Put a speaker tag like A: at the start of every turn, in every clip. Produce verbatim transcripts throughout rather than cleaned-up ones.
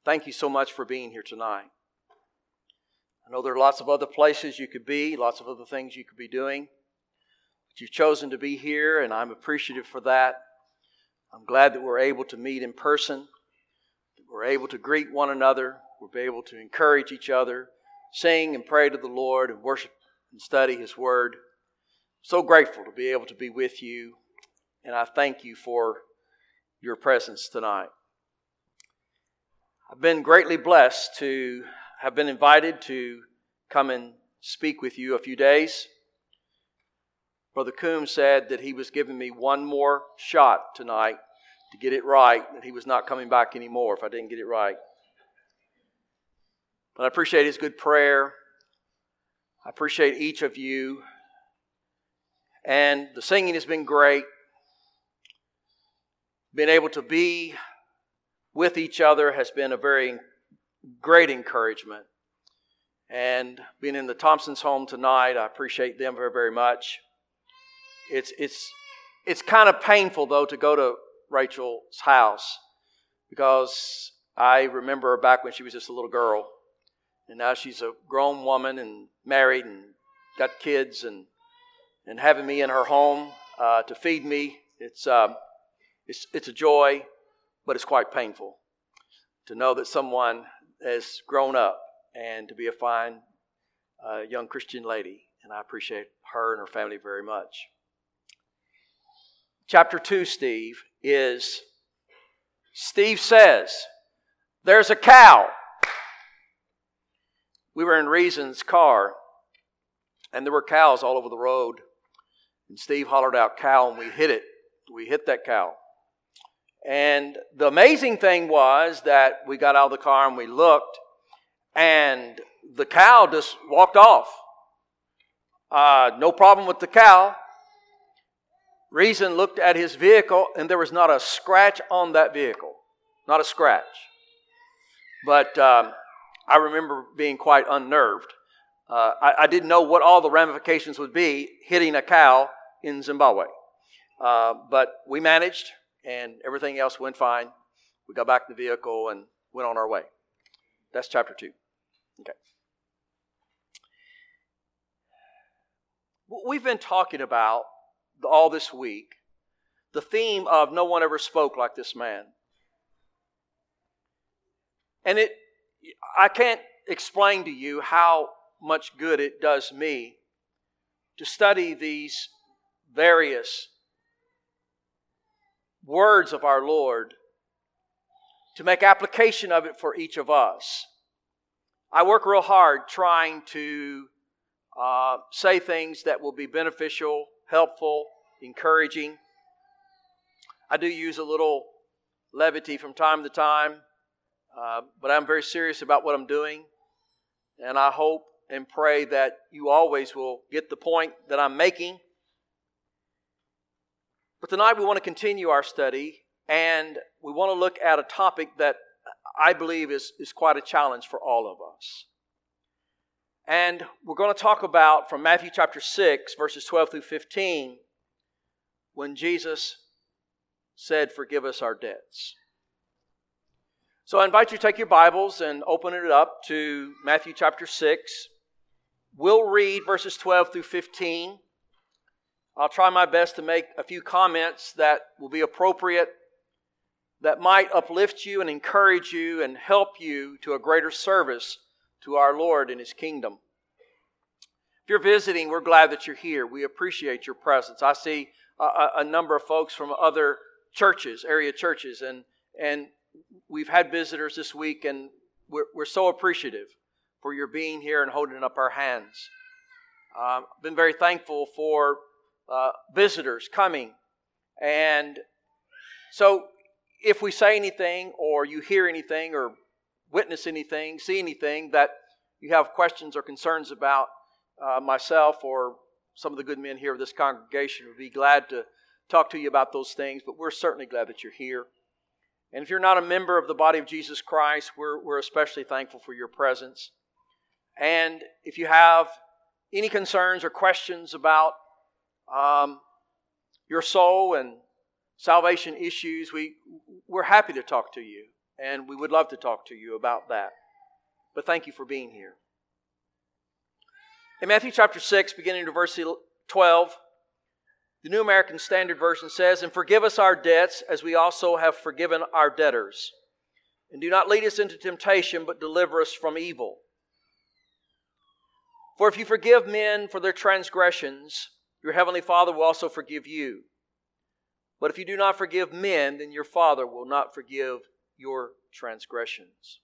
A: thank you so much for being here tonight. I know there are lots of other places you could be, lots of other things you could be doing. But you've chosen to be here, and I'm appreciative for that. I'm glad that we're able to meet in person, that we're able to greet one another, we're able to encourage each other, sing and pray to the Lord, and worship and study His Word. So grateful to be able to be with you, and I thank you for your presence tonight. I've been greatly blessed to have been invited to come and speak with you a few days. Brother Coombs said that he was giving me one more shot tonight to get it right, that he was not coming back anymore if I didn't get it right. But I appreciate his good prayer. I appreciate each of you. And the singing has been great. Being able to be with each other has been a very great encouragement. And being in the Thompsons' home tonight, I appreciate them very, very much. It's it's it's kind of painful, though, to go to Rachel's house, because I remember her back when she was just a little girl, and now she's a grown woman and married and got kids, and and having me in her home uh, to feed me, it's um, it's it's a joy, but it's quite painful to know that someone has grown up and to be a fine uh, young Christian lady, and I appreciate her and her family very much. Chapter two, Steve, is Steve Says, There's a Cow. We were in Reason's car, and there were cows all over the road. And Steve hollered out, cow, and we hit it. We hit that cow. And the amazing thing was that we got out of the car and we looked, and the cow just walked off. Uh, no problem with the cow. Reason looked at his vehicle, and there was not a scratch on that vehicle. Not a scratch. But um, I remember being quite unnerved. Uh, I, I didn't know what all the ramifications would be hitting a cow in Zimbabwe. Uh, but we managed, and everything else went fine. We got back in the vehicle and went on our way. That's chapter two. Okay. We've been talking about all this week the theme of no one ever spoke like this man. And it, I can't explain to you how much good it does me to study these various words of our Lord, to make application of it for each of us. I work real hard trying to uh, say things that will be beneficial, helpful, encouraging. I do use a little levity from time to time, uh, but I'm very serious about what I'm doing, and I hope and pray that you always will get the point that I'm making. But tonight we want to continue our study, and we want to look at a topic that I believe is, is quite a challenge for all of us. And we're going to talk about from Matthew chapter six, verses twelve through fifteen, when Jesus said, forgive us our debts. So I invite you to take your Bibles and open it up to Matthew chapter six. We'll read verses twelve through fifteen. I'll try my best to make a few comments that will be appropriate, that might uplift you and encourage you and help you to a greater service to our Lord and His kingdom. If you're visiting, we're glad that you're here. We appreciate your presence. I see a, a number of folks from other churches, area churches, and, and we've had visitors this week, and we're, we're so appreciative for your being here and holding up our hands. I've um, been very thankful for uh, visitors coming. And so if we say anything, or you hear anything, or witness anything, see anything that you have questions or concerns about, uh, myself or some of the good men here of this congregation would be glad to talk to you about those things. But we're certainly glad that you're here. And if you're not a member of the body of Jesus Christ, we're, we're especially thankful for your presence. And if you have any concerns or questions about um, your soul and salvation issues, we, we're happy to talk to you. and we would love to talk to you about that. But thank you for being here. In Matthew chapter six, beginning to verse twelve, the New American Standard Version says, "And forgive us our debts as we also have forgiven our debtors. And do not lead us into temptation, but deliver us from evil. For if you forgive men for their transgressions, your heavenly Father will also forgive you. But if you do not forgive men, then your Father will not forgive your transgressions."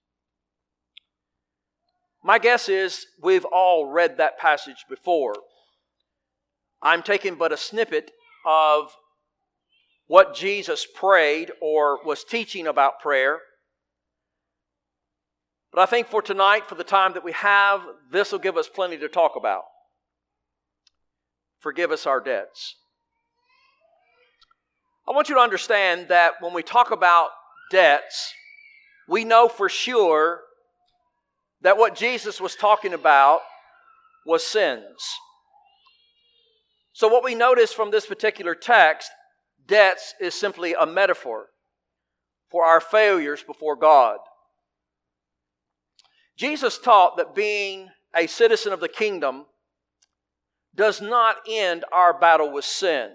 A: My guess is we've all read that passage before. I'm taking but a snippet of what Jesus prayed or was teaching about prayer. But I think for tonight, for the time that we have, this will give us plenty to talk about. Forgive us our debts. I want you to understand that when we talk about debts, we know for sure that what Jesus was talking about was sins. So what we notice from this particular text, debts is simply a metaphor for our failures before God. Jesus taught that being a citizen of the kingdom does not end our battle with sin.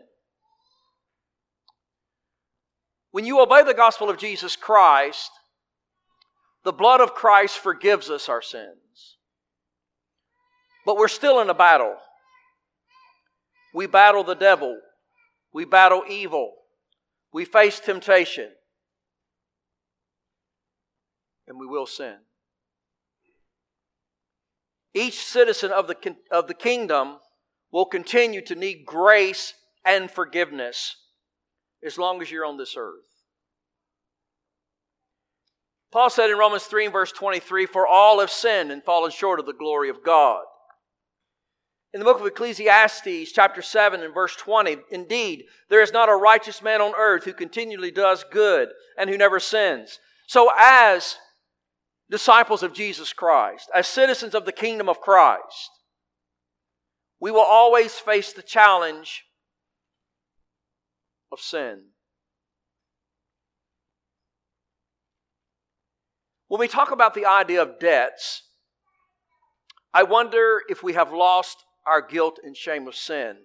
A: When you obey the gospel of Jesus Christ, the blood of Christ forgives us our sins. But we're still in a battle. We battle the devil. We battle evil. We face temptation. And we will sin. Each citizen of the, of the kingdom will continue to need grace and forgiveness as long as you're on this earth. Paul said in Romans three and verse twenty-three, "For all have sinned and fallen short of the glory of God." In the book of Ecclesiastes, chapter seven and verse twenty, "Indeed, there is not a righteous man on earth who continually does good and who never sins." So as disciples of Jesus Christ, as citizens of the kingdom of Christ, we will always face the challenge of sin. When we talk about the idea of debts, I wonder if we have lost our guilt and shame of sin.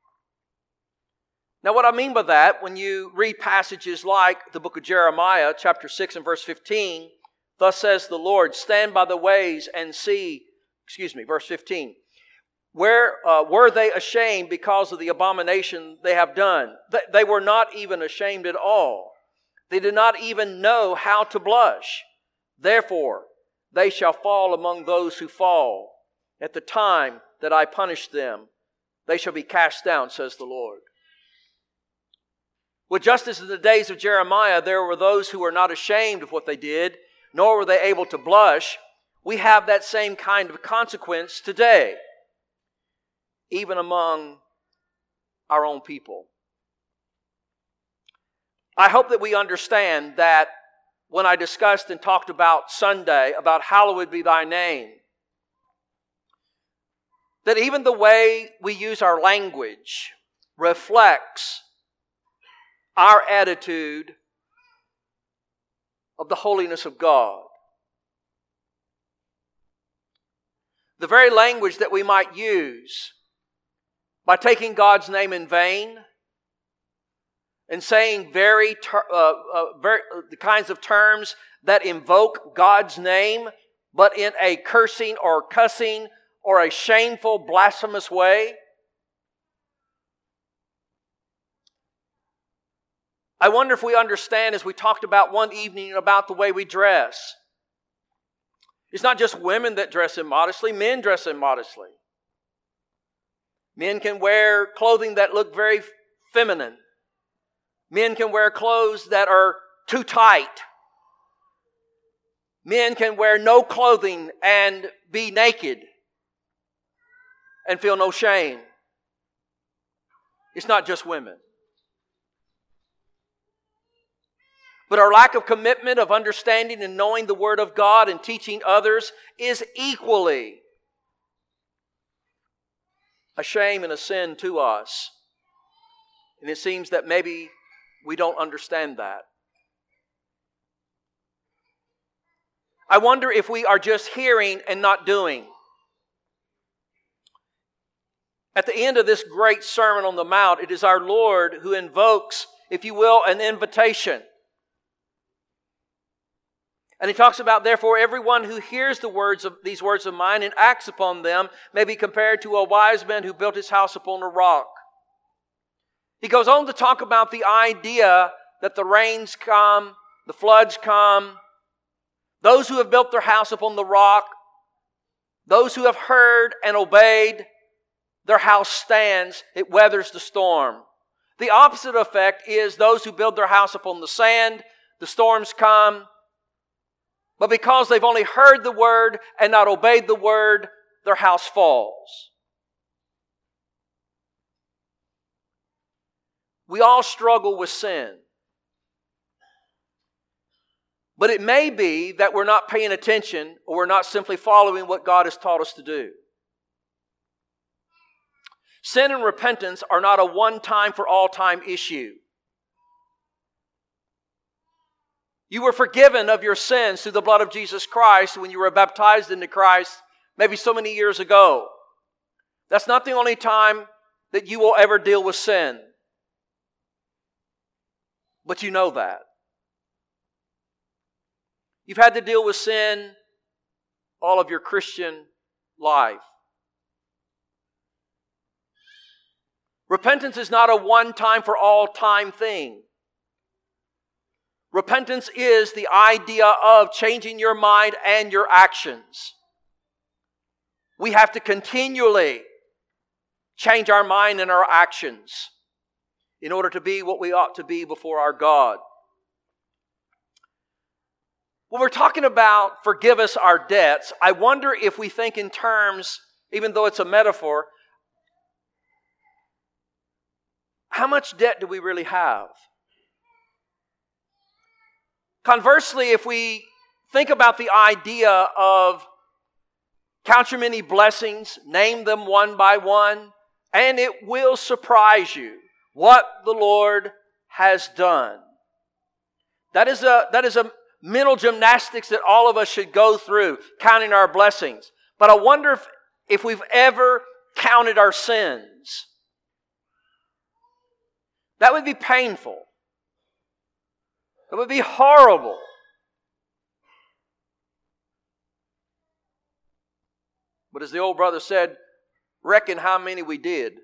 A: Now, what I mean by that, when you read passages like the book of Jeremiah, chapter six and verse fifteen, "Thus says the Lord, stand by the ways and see," excuse me, verse fifteen, Where uh, were they ashamed because of the abomination they have done? They, they were not even ashamed at all. They did not even know how to blush. Therefore, they shall fall among those who fall. At the time that I punish them, they shall be cast down, says the Lord. Well, just as in the days of Jeremiah, there were those who were not ashamed of what they did, nor were they able to blush, we have that same kind of consequence today, even among our own people. I hope that we understand that when I discussed and talked about Sunday, about hallowed be thy name, that even the way we use our language reflects our attitude of the holiness of God. The very language that we might use by taking God's name in vain and saying very, ter- uh, uh, very uh, the kinds of terms that invoke God's name, but in a cursing or cussing or a shameful, blasphemous way. I wonder if we understand, as we talked about one evening, about the way we dress. It's not just women that dress immodestly, men dress immodestly. Men can wear clothing that look very feminine. Men can wear clothes that are too tight. Men can wear no clothing and be naked and feel no shame. It's not just women. But our lack of commitment, of understanding and knowing the Word of God and teaching others is equally a shame and a sin to us. And it seems that maybe we don't understand that. I wonder if we are just hearing and not doing. At the end of this great Sermon on the Mount, it is our Lord who invokes, if you will, an invitation. And He talks about, therefore, everyone who hears the words of these words of mine and acts upon them may be compared to a wise man who built his house upon a rock. He goes on to talk about the idea that the rains come, the floods come, those who have built their house upon the rock, those who have heard and obeyed, their house stands, it weathers the storm. The opposite effect is those who build their house upon the sand, the storms come, but because they've only heard the word and not obeyed the word, their house falls. We all struggle with sin. But it may be that we're not paying attention or we're not simply following what God has taught us to do. Sin and repentance are not a one-time for all-time issue. You were forgiven of your sins through the blood of Jesus Christ when you were baptized into Christ maybe so many years ago. That's not the only time that you will ever deal with sin. But you know that. You've had to deal with sin all of your Christian life. Repentance is not a one-time for all time thing. Repentance is the idea of changing your mind and your actions. We have to continually change our mind and our actions in order to be what we ought to be before our God. When we're talking about forgive us our debts, I wonder if we think in terms, even though it's a metaphor, how much debt do we really have? Conversely, if we think about the idea of count your many blessings, name them one by one, and it will surprise you what the Lord has done. That is a, that is a mental gymnastics that all of us should go through, counting our blessings. But I wonder if, if we've ever counted our sins. That would be painful. It would be horrible. But as the old brother said, reckon how many we did.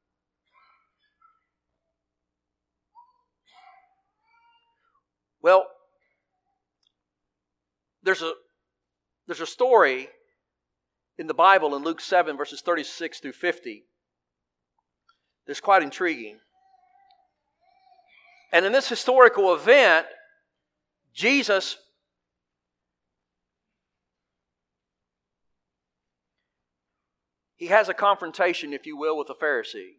A: Well, there's a, there's a story in the Bible in Luke seven, verses thirty-six through fifty. That's quite intriguing. And in this historical event, Jesus he has a confrontation, if you will, with a Pharisee.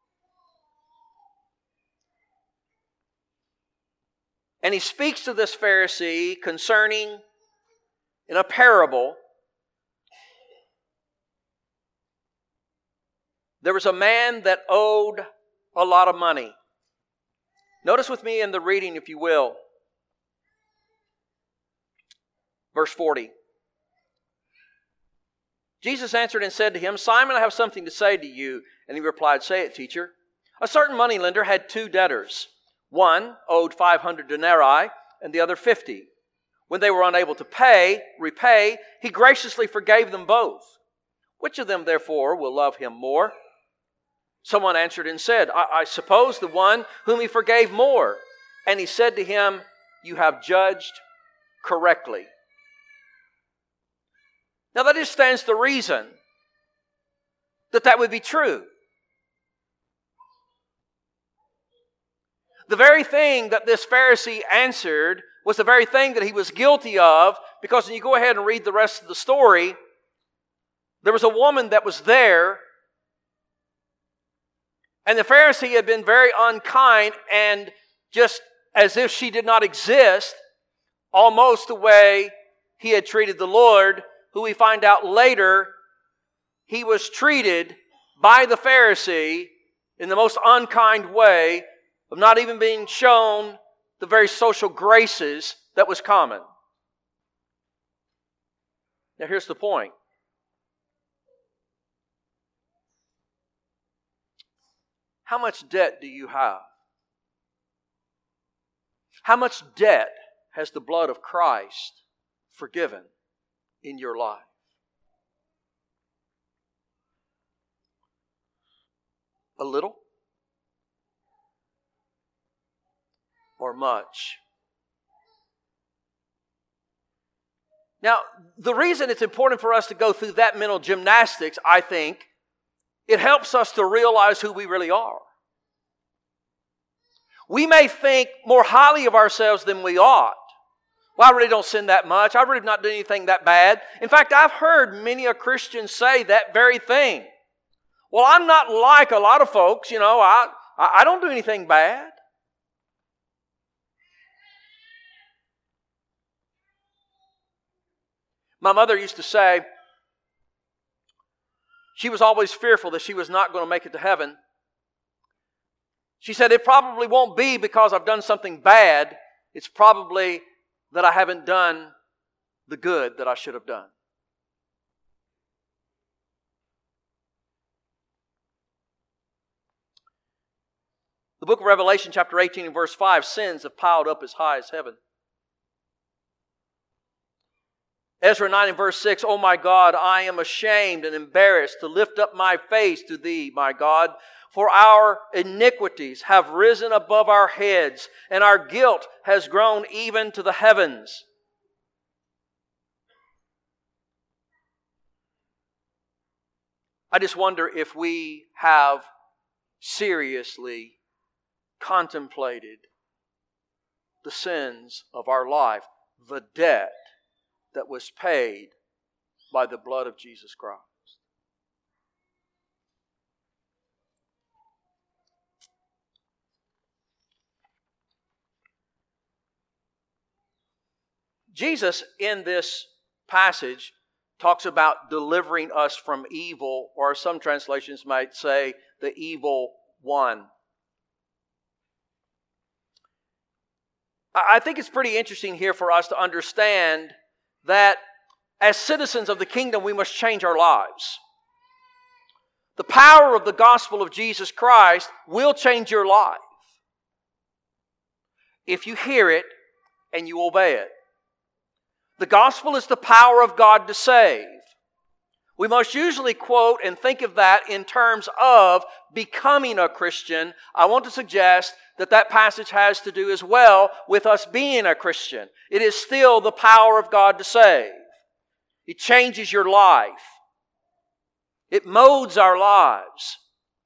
A: And he speaks to this Pharisee concerning, in a parable, there was a man that owed a lot of money. Notice with me in the reading, if you will, verse forty. Jesus answered and said to him, Simon, I have something to say to you. And he replied, say it, teacher. A certain moneylender had two debtors. One owed five hundred denarii and the other fifty. When they were unable to pay, repay, he graciously forgave them both. Which of them, therefore, will love him more? Someone answered and said, I, I suppose the one whom he forgave more. And he said to him, you have judged correctly. Now that just stands to reason that that would be true. The very thing that this Pharisee answered was the very thing that he was guilty of, because when you go ahead and read the rest of the story, there was a woman that was there, and the Pharisee had been very unkind, and just as if she did not exist, almost the way he had treated the Lord, who we find out later, he was treated by the Pharisee in the most unkind way, of not even being shown the very social graces that was common. Now here's the point. How much debt do you have? How much debt has the blood of Christ forgiven in your life? A little? Or much? Now, the reason it's important for us to go through that mental gymnastics, I think, it helps us to realize who we really are. We may think more highly of ourselves than we ought. Well, I really don't sin that much. I really not done anything that bad. In fact, I've heard many a Christian say that very thing. Well, I'm not like a lot of folks, you know, I, I don't do anything bad. My mother used to say she was always fearful that she was not going to make it to heaven. She said, it probably won't be because I've done something bad. It's probably that I haven't done the good that I should have done. The book of Revelation, chapter eighteen and verse five, sins have piled up as high as heaven. Ezra nine and verse six, O my God, I am ashamed and embarrassed to lift up my face to Thee, my God, for our iniquities have risen above our heads, and our guilt has grown even to the heavens. I just wonder if we have seriously contemplated the sins of our life, the debt that was paid by the blood of Jesus Christ. Jesus, in this passage, talks about delivering us from evil, or some translations might say, the evil one. I think it's pretty interesting here for us to understand that as citizens of the kingdom, we must change our lives. The power of the gospel of Jesus Christ will change your life if you hear it and you obey it. The gospel is the power of God to save. We most usually quote and think of that in terms of becoming a Christian. I want to suggest that that passage has to do as well with us being a Christian. It is still the power of God to save. It changes your life. It molds our lives.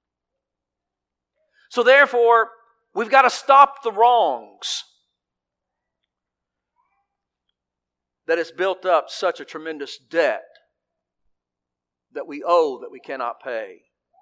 A: So therefore, we've got to stop the wrongs that has built up such a tremendous debt that we owe that we cannot pay.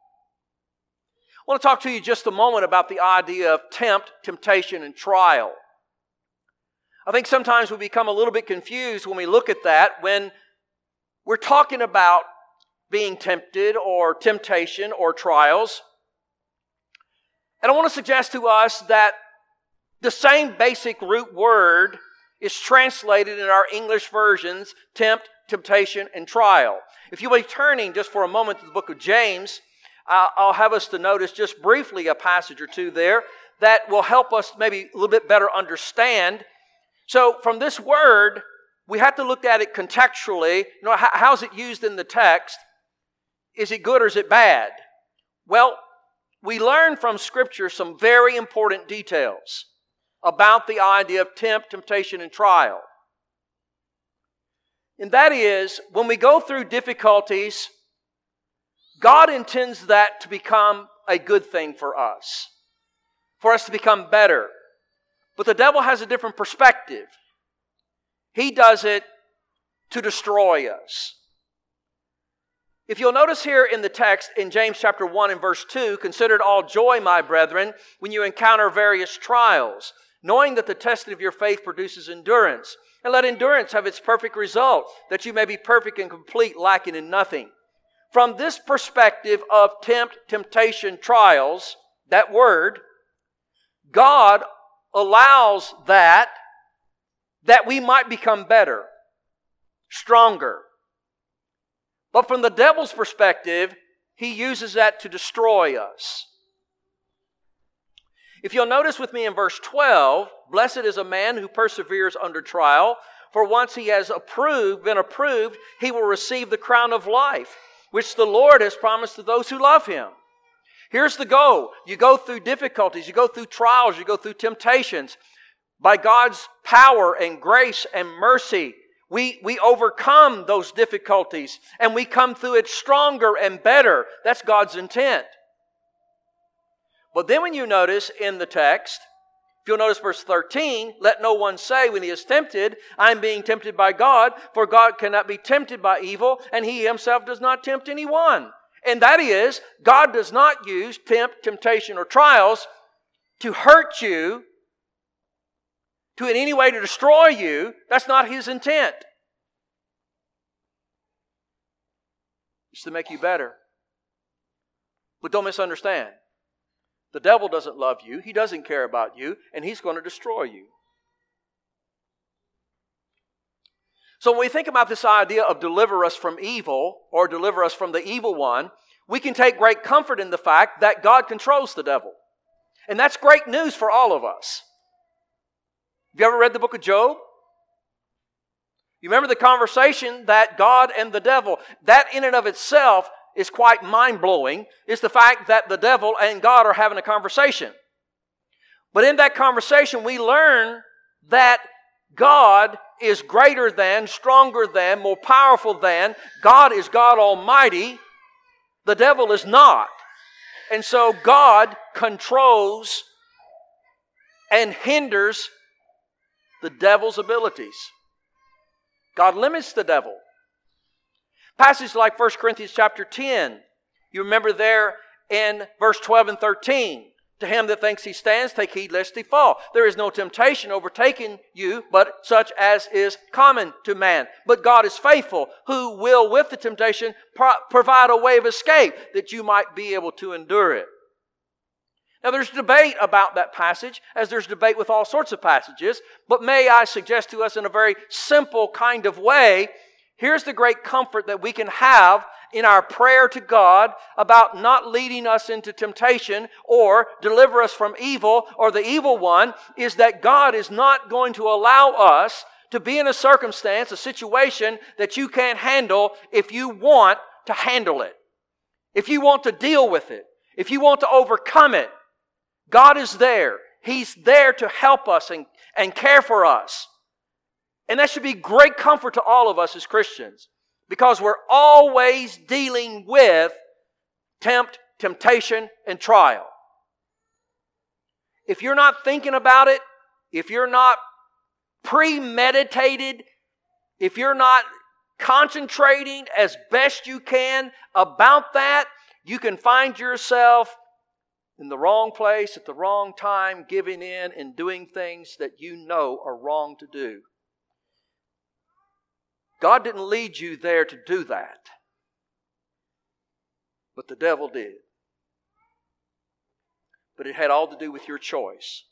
A: I want to talk to you just a moment about the idea of tempt, temptation, and trial. I think sometimes we become a little bit confused when we look at that, when we're talking about being tempted or temptation or trials. And I want to suggest to us that the same basic root word is translated in our English versions, tempt, temptation, and trial. If you'll be turning just for a moment to the book of James, I'll have us to notice just briefly a passage or two there that will help us maybe a little bit better understand. So from this word, we have to look at it contextually. You know, how, how's it used in the text? Is it good or is it bad? Well, we learn from Scripture some very important details about the idea of tempt, temptation, and trial. And that is, when we go through difficulties, God intends that to become a good thing for us, for us to become better. But the devil has a different perspective. He does it to destroy us. If you'll notice here in the text in James chapter one and verse two, consider it all joy, my brethren, when you encounter various trials, knowing that the testing of your faith produces endurance. And let endurance have its perfect result, that you may be perfect and complete, lacking in nothing. From this perspective of tempt, temptation, trials, that word, God allows that, that we might become better, stronger, But from the devil's perspective, he uses that to destroy us. If you'll notice with me in verse twelve, blessed is a man who perseveres under trial, for once he has approved, been approved, he will receive the crown of life, which the Lord has promised to those who love Him. Here's the goal. You go through difficulties, you go through trials, you go through temptations. By God's power and grace and mercy, we, we overcome those difficulties and we come through it stronger and better. That's God's intent. But then when you notice in the text, if you'll notice verse thirteen, let no one say when he is tempted, I am being tempted by God, for God cannot be tempted by evil, and He Himself does not tempt anyone. And that is, God does not use tempt, temptation, or trials to hurt you, to in any way to destroy you. That's not His intent. It's to make you better. But don't misunderstand. The devil doesn't love you. He doesn't care about you. And he's going to destroy you. So when we think about this idea of deliver us from evil or deliver us from the evil one, we can take great comfort in the fact that God controls the devil. And that's great news for all of us. Have you ever read the book of Job? You remember the conversation that God and the devil, that in and of itself is quite mind-blowing, is the fact that the devil and God are having a conversation. But in that conversation, we learn that God is greater than, stronger than, more powerful than. God is God Almighty. The devil is not. And so God controls and hinders the devil's abilities. God limits the devil. Passages like First Corinthians chapter ten. You remember there in verse twelve and thirteen. To him that thinks he stands, take heed lest he fall. There is no temptation overtaking you, but such as is common to man. But God is faithful, who will with the temptation pro- provide a way of escape, that you might be able to endure it. Now there's debate about that passage, as there's debate with all sorts of passages. But may I suggest to us in a very simple kind of way, here's the great comfort that we can have in our prayer to God about not leading us into temptation or deliver us from evil or the evil one, is that God is not going to allow us to be in a circumstance, a situation that you can't handle if you want to handle it. If you want to deal with it. If you want to overcome it. God is there. He's there to help us and, and care for us. And that should be great comfort to all of us as Christians, because we're always dealing with tempt, temptation, and trial. If you're not thinking about it, if you're not premeditated, if you're not concentrating as best you can about that, you can find yourself in the wrong place at the wrong time, giving in and doing things that you know are wrong to do. God didn't lead you there to do that. But the devil did. But it had all to do with your choice.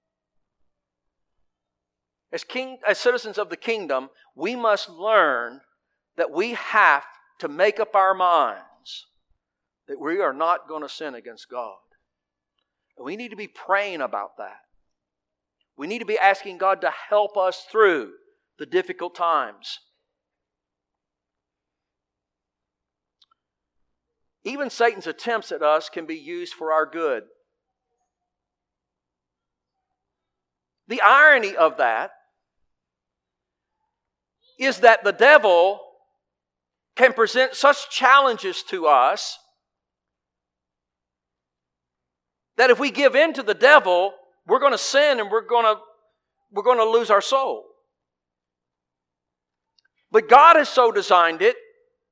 A: As king, as citizens of the kingdom, we must learn that we have to make up our minds that we are not going to sin against God. And we need to be praying about that. We need to be asking God to help us through the difficult times. Even Satan's attempts at us can be used for our good. The irony of that is that the devil can present such challenges to us that if we give in to the devil, we're going to sin and we're going to, we're going to lose our soul. But God has so designed it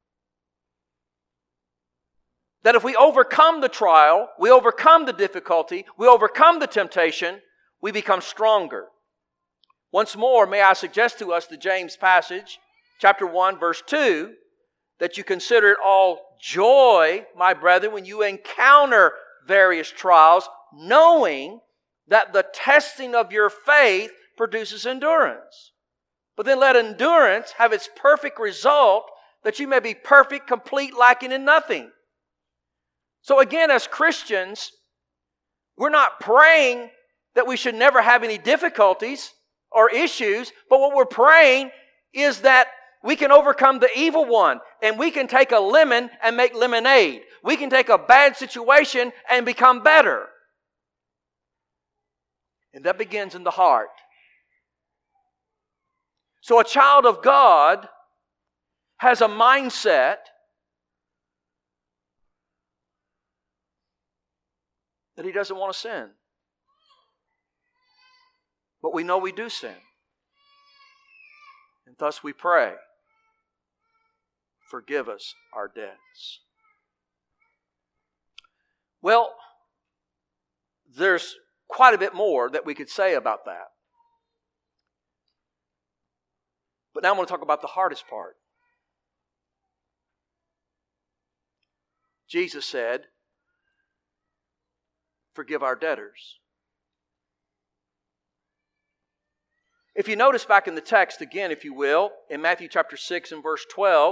A: that if we overcome the trial, we overcome the difficulty, we overcome the temptation, we become stronger. Once more, may I suggest to us the James passage, chapter one, verse two, that you consider it all joy, my brethren, when you encounter various trials, knowing that the testing of your faith produces endurance. But then let endurance have its perfect result, that you may be perfect, complete, lacking in nothing. So again, as Christians, we're not praying that we should never have any difficulties or issues, but what we're praying is that we can overcome the evil one, and we can take a lemon and make lemonade. We can take a bad situation and become better. And that begins in the heart. So a child of God has a mindset that he doesn't want to sin. But we know we do sin. And thus we pray, forgive us our debts. Well, there's quite a bit more that we could say about that. But now I want to talk about the hardest part. Jesus said, forgive our debtors. If you notice back in the text again, if you will, in Matthew chapter six and verse twelve,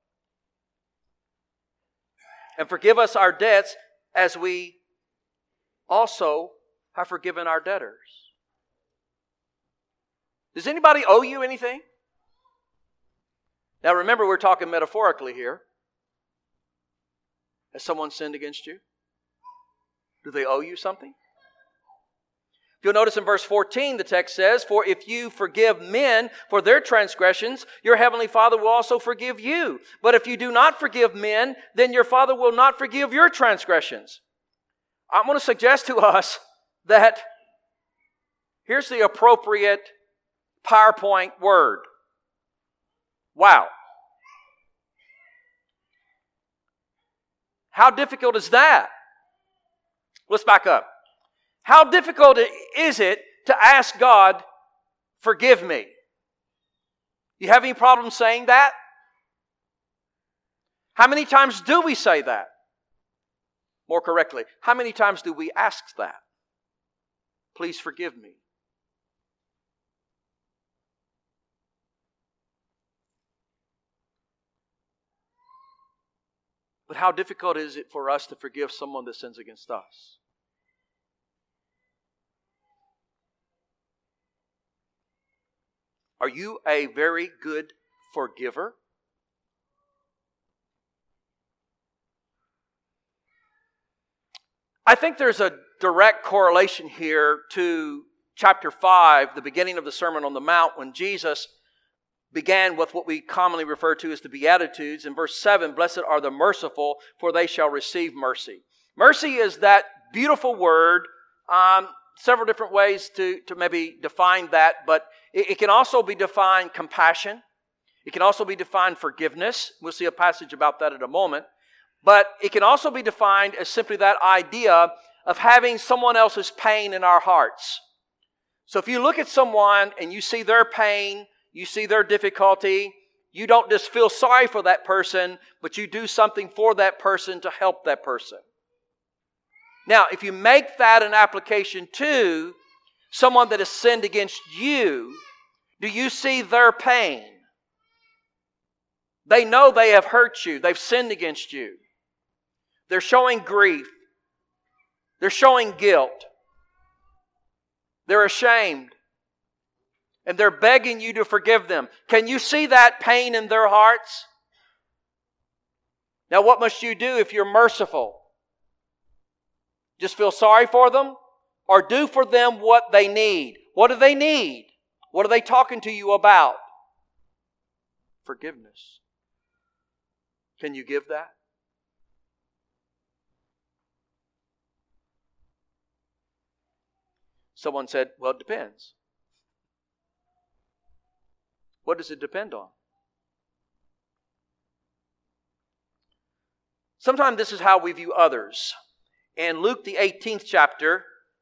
A: and forgive us our debts as we also have forgiven our debtors. Does anybody owe you anything? Now remember, we're talking metaphorically here. Has someone sinned against you? Do they owe you something? If you'll notice in verse fourteen, the text says, for if you forgive men for their transgressions, your heavenly Father will also forgive you. But if you do not forgive men, then your Father will not forgive your transgressions. I want to suggest to us that here's the appropriate PowerPoint word. Wow. How difficult is that? Let's back up. How difficult is it to ask God, forgive me? You have any problem saying that? How many times do we say that? More correctly, how many times do we ask that? Please forgive me. But how difficult is it for us to forgive someone that sins against us? Are you a very good forgiver? I think there's a direct correlation here to chapter five, the beginning of the Sermon on the Mount, when Jesus began with what we commonly refer to as the Beatitudes. In verse seven, blessed are the merciful, for they shall receive mercy. Mercy is that beautiful word. Um, several different ways to, to maybe define that, but it, it can also be defined compassion. It can also be defined forgiveness. We'll see a passage about that in a moment. But it can also be defined as simply that idea of having someone else's pain in our hearts. So if you look at someone and you see their pain, you see their difficulty, you don't just feel sorry for that person, but you do something for that person to help that person. Now, if you make that an application to someone that has sinned against you, do you see their pain? They know they have hurt you. They've sinned against you. They're showing grief. They're showing guilt. They're ashamed. And they're begging you to forgive them. Can you see that pain in their hearts? Now, what must you do if you're merciful? Just feel sorry for them? Or do for them what they need? What do they need? What are they talking to you about? Forgiveness. Can you give that? Someone said, well, it depends. What does it depend on? Sometimes this is how we view others. In Luke, the eighteenth chapter,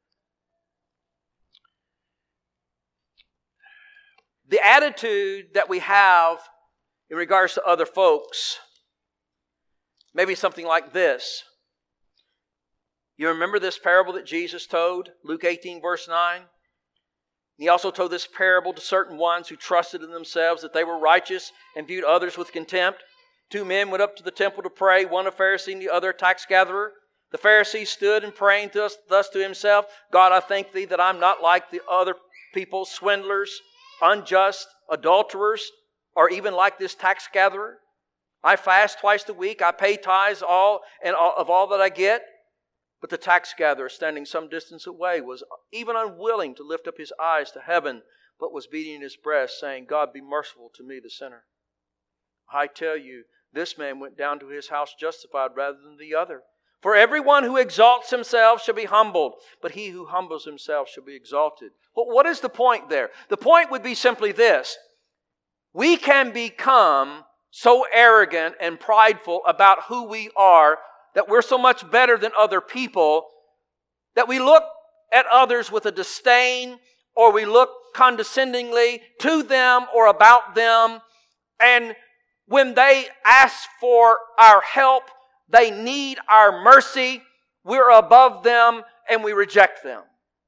A: the attitude that we have in regards to other folks may be something like this. You remember this parable that Jesus told? Luke eighteen, verse nine? He also told this parable to certain ones who trusted in themselves that they were righteous and viewed others with contempt. Two men went up to the temple to pray, one a Pharisee and the other a tax gatherer. The Pharisee stood and praying thus, thus to himself, God, I thank Thee that I'm not like the other people, swindlers, unjust, adulterers, or even like this tax gatherer. I fast twice a week. I pay tithes all and all, of all that I get. But the tax gatherer, standing some distance away, was even unwilling to lift up his eyes to heaven, but was beating his breast, saying, God, be merciful to me, the sinner. I tell you, this man went down to his house justified rather than the other. For everyone who exalts himself shall be humbled, but he who humbles himself shall be exalted. Well, what is the point there? The point would be simply this. We can become so arrogant and prideful about who we are, that we're so much better than other people, that we look at others with a disdain, or we look condescendingly to them or about them, and when they ask for our help, they need our mercy, we're above them and we reject them.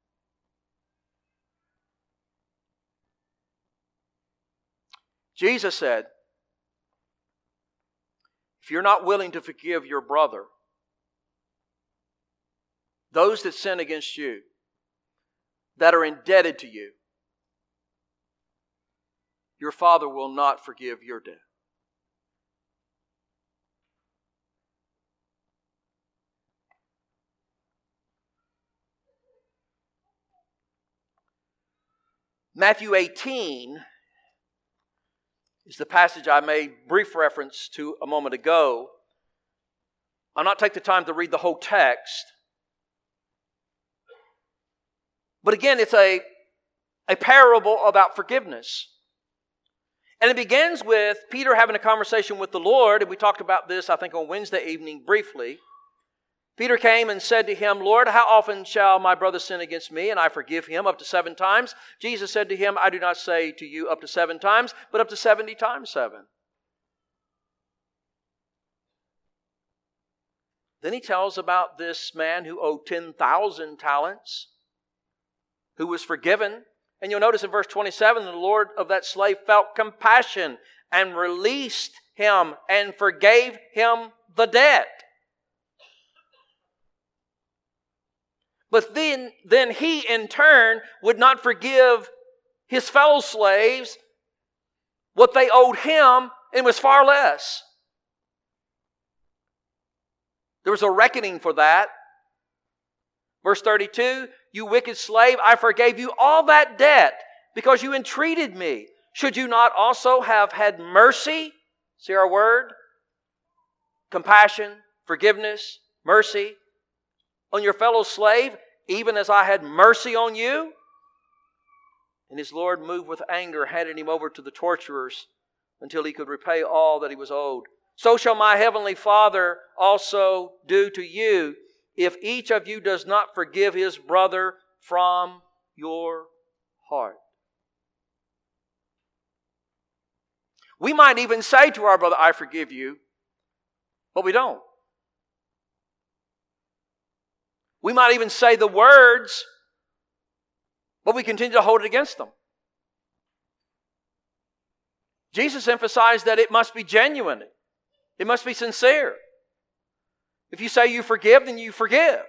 A: Jesus said, if you're not willing to forgive your brother, those that sin against you, that are indebted to you, your Father will not forgive your debt. Matthew eighteen is the passage I made brief reference to a moment ago. I'll not take the time to read the whole text. But again, it's a, a parable about forgiveness. And it begins with Peter having a conversation with the Lord, and we talked about this, I think, on Wednesday evening briefly. Peter came and said to him, Lord, how often shall my brother sin against me, and I forgive him? Up to seven times. Jesus said to him, I do not say to you up to seven times, but up to seventy times seven. Then he tells about this man who owed ten thousand talents, who was forgiven. And you'll notice in verse twenty-seven, the Lord of that slave felt compassion and released him and forgave him the debt. But then, then he in turn would not forgive his fellow slaves what they owed him, and was far less. There was a reckoning for that. Verse thirty-two, you wicked slave, I forgave you all that debt because you entreated me. Should you not also have had mercy? See our word? Compassion, forgiveness, mercy on your fellow slave, even as I had mercy on you? And his Lord, moved with anger, handed him over to the torturers until he could repay all that he was owed. So shall my heavenly Father also do to you, if each of you does not forgive his brother from your heart. We might even say to our brother, I forgive you, but we don't. We might even say the words, but we continue to hold it against them. Jesus emphasized that it must be genuine. It must be sincere. If you say you forgive, then you forgive.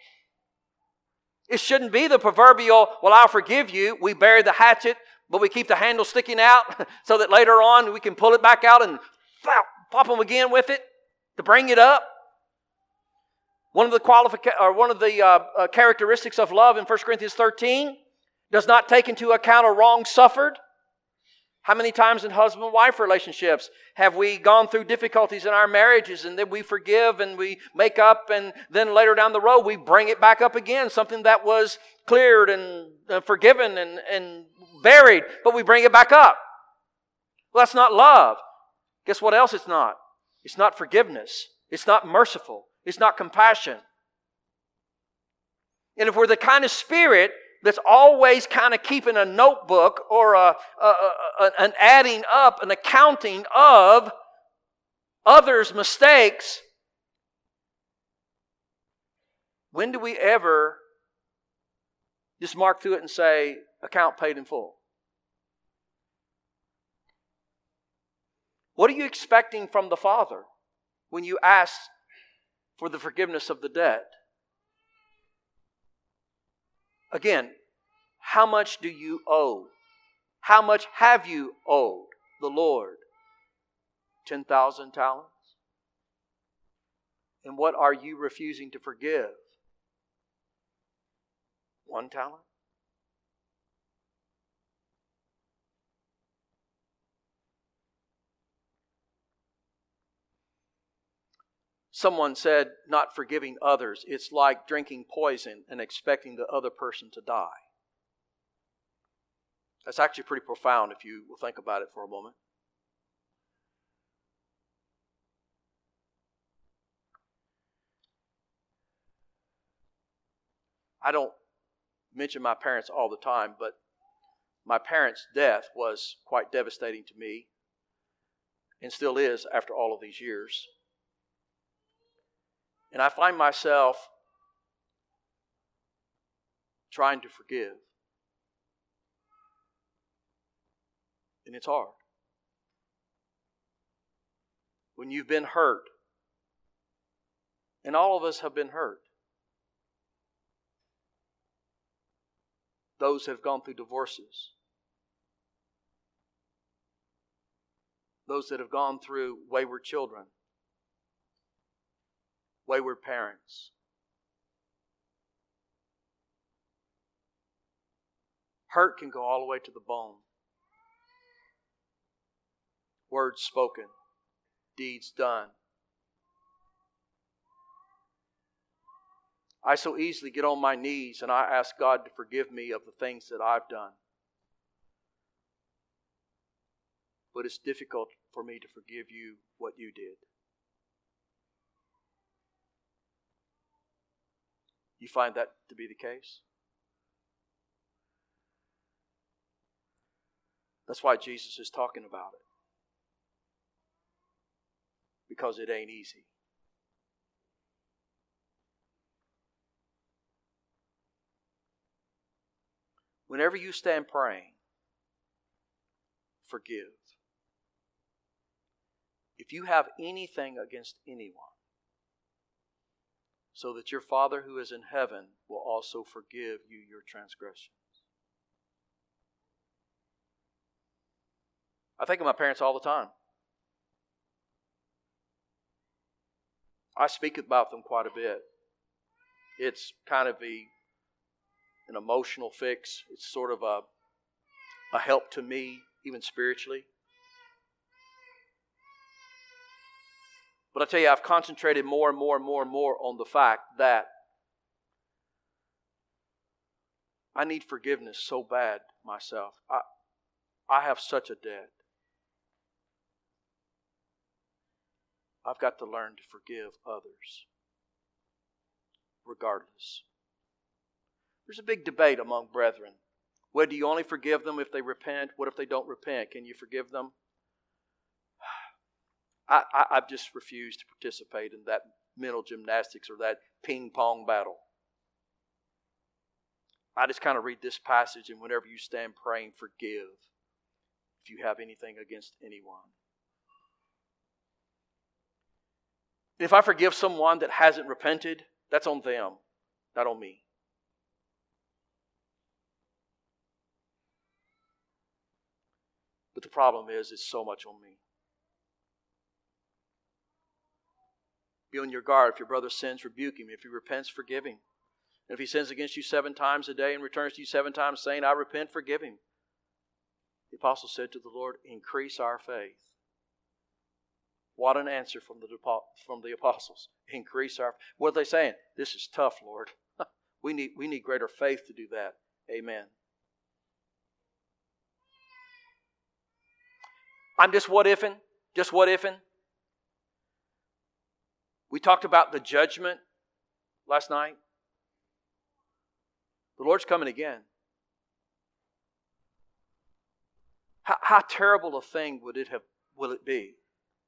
A: It shouldn't be the proverbial, well, I'll forgive you. We bury the hatchet, but we keep the handle sticking out so that later on we can pull it back out and pop them again with it to bring it up. One of the qualifica- or one of the uh, uh, characteristics of love in First Corinthians thirteen does not take into account a wrong suffered. How many times in husband-wife relationships have we gone through difficulties in our marriages and then we forgive and we make up, and then later down the road we bring it back up again, something that was cleared and uh, forgiven and, and buried, but we bring it back up. Well, that's not love. Guess what else it's not? It's not forgiveness. It's not merciful. It's not compassion. And if we're the kind of spirit that's always kind of keeping a notebook or a, a, a, an adding up, an accounting of others' mistakes, when do we ever just mark through it and say, account paid in full? What are you expecting from the Father when you ask for the forgiveness of the debt? Again, how much do you owe? How much have you owed the Lord? ten thousand talents? And what are you refusing to forgive? One talent? Someone said, not forgiving others, it's like drinking poison and expecting the other person to die. That's actually pretty profound if you will think about it for a moment. I don't mention my parents all the time, but my parents' death was quite devastating to me and still is after all of these years. And I find myself trying to forgive. And it's hard. When you've been hurt, and all of us have been hurt. Those who have gone through divorces. Those that have gone through wayward children. Wayward parents. Hurt can go all the way to the bone. Words spoken, deeds done. I so easily get on my knees and I ask God to forgive me of the things that I've done. But it's difficult for me to forgive you what you did. You find that to be the case? That's why Jesus is talking about it. Because it ain't easy. Whenever you stand praying, forgive. If you have anything against anyone, so that your Father who is in heaven will also forgive you your transgressions. I think of my parents all the time. I speak about them quite a bit. It's kind of a, an emotional fix. It's sort of a, a help to me, even spiritually. But I tell you, I've concentrated more and more and more and more on the fact that I need forgiveness so bad myself. I, I have such a debt. I've got to learn to forgive others, regardless. There's a big debate among brethren. Well, do you only forgive them if they repent? What if they don't repent? Can you forgive them? I, I, I've just refused to participate in that mental gymnastics or that ping pong battle. I just kind of read this passage, and whenever you stand praying, forgive if you have anything against anyone. If I forgive someone that hasn't repented, that's on them, not on me. But the problem is, it's so much on me. Be on your guard. If your brother sins, rebuke him. If he repents, forgive him. And if he sins against you seven times a day and returns to you seven times saying, I repent, forgive him. The apostle said to the Lord, increase our faith. What an answer from the from the apostles. Increase our... What are they saying? This is tough, Lord. we need we need greater faith to do that. Amen. I'm just what-ifing. Just what-ifing. We talked about the judgment last night. The Lord's coming again. How, how terrible a thing would it have will it be?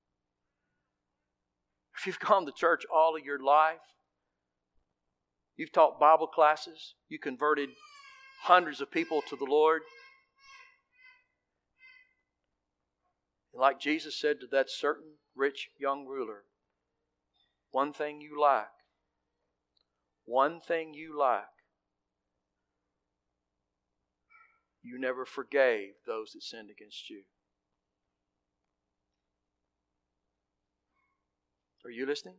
A: If you've gone to church all of your life, you've taught Bible classes, you converted hundreds of people to the Lord, And like Jesus said to that certain rich young ruler, one thing you lack, one thing you lack, you never forgave those that sinned against you. Are you listening?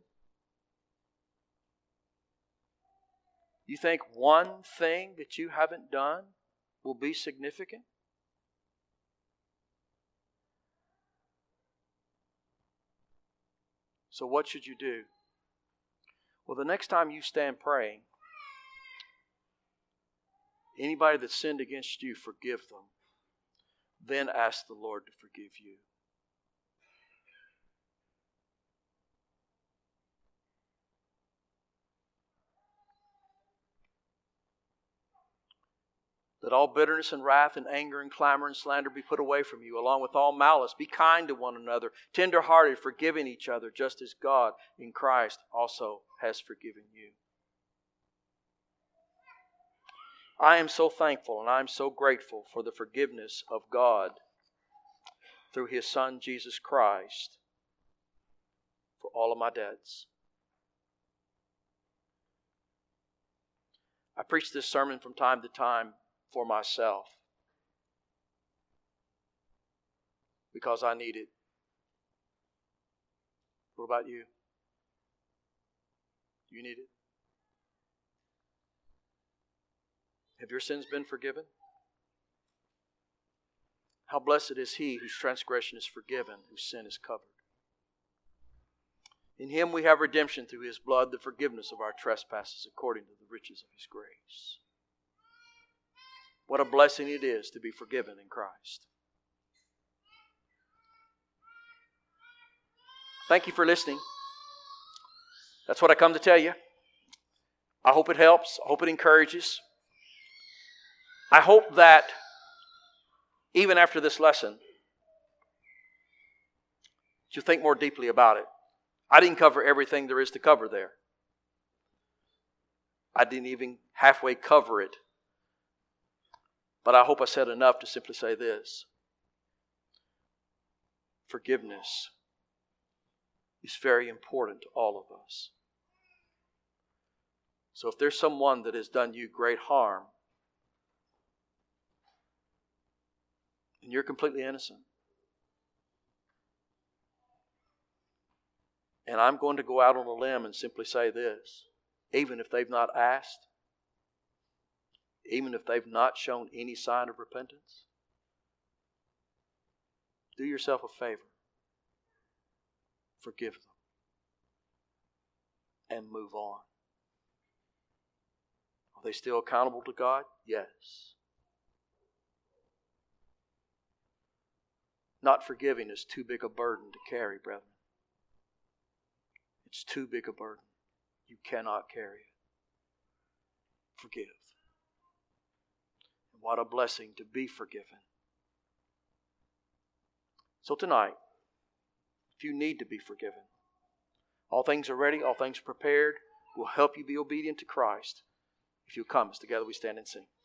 A: You think one thing that you haven't done will be significant? So what should you do? Well, the next time you stand praying, anybody that sinned against you, forgive them. Then ask the Lord to forgive you. Let all bitterness and wrath and anger and clamor and slander be put away from you, along with all malice. Be kind to one another, tender-hearted, forgiving each other, just as God in Christ also has forgiven you. I am so thankful and I am so grateful for the forgiveness of God through His Son, Jesus Christ, for all of my debts. I preach this sermon from time to time for myself because I need it. What about you? Do you need it? Have your sins been forgiven? How blessed is he whose transgression is forgiven, whose sin is covered. In Him we have redemption through His blood, the forgiveness of our trespasses according to the riches of His grace. What a blessing it is to be forgiven in Christ. Thank you for listening. That's what I come to tell you. I hope it helps. I hope it encourages. I hope that even after this lesson, you'll think more deeply about it. I didn't cover everything there is to cover there. I didn't even halfway cover it. But I hope I said enough to simply say this. Forgiveness is very important to all of us. So if there's someone that has done you great harm, and you're completely innocent, and I'm going to go out on a limb and simply say this, even if they've not asked, even if they've not shown any sign of repentance, do yourself a favor. Forgive them. And move on. Are they still accountable to God? Yes. Not forgiving is too big a burden to carry, brethren. It's too big a burden. You cannot carry it. Forgive. And what a blessing to be forgiven. So tonight, if you need to be forgiven, all things are ready, all things are prepared. We'll help you be obedient to Christ if you come as together we stand and sing.